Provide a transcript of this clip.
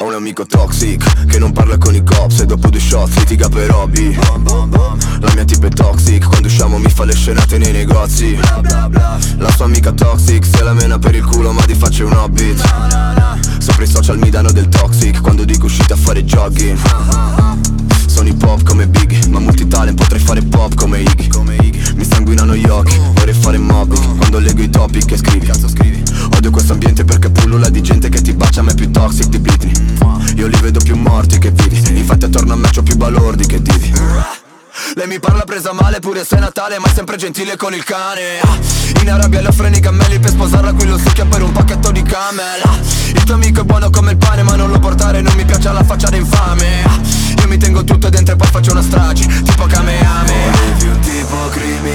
un amico toxic che non parla con i cops e dopo 2 shots litiga per hobby. La mia tipa è toxic, quando usciamo mi fa le scenate nei negozi. La sua amica toxic se la mena per il culo ma di faccia un hobbit. Sopra i social mi danno del toxic quando dico uscite a fare jogging. Sono hip hop come Biggie, ma multitalent potrei fare pop come Iggy. Mi sanguinano gli occhi, vorrei fare mobbing quando leggo i topic e scrivi. Odio questo ambiente perché pullula di gente che ti bacia, ma è più toxic di Britney. Io li vedo più morti che vivi, infatti attorno a me c'ho più balordi che divi. Lei mi parla presa male pure se è Natale, ma è sempre gentile con il cane. In Arabia le offrono i cammelli per sposarla, qui lo succhia per un pacchetto di camel. Il tuo amico è buono come il pane ma non lo portare, non mi piace la faccia da infame. Io mi tengo tutto dentro e poi faccio una strage, tipo Kamehameha. Volevi un tipo criminale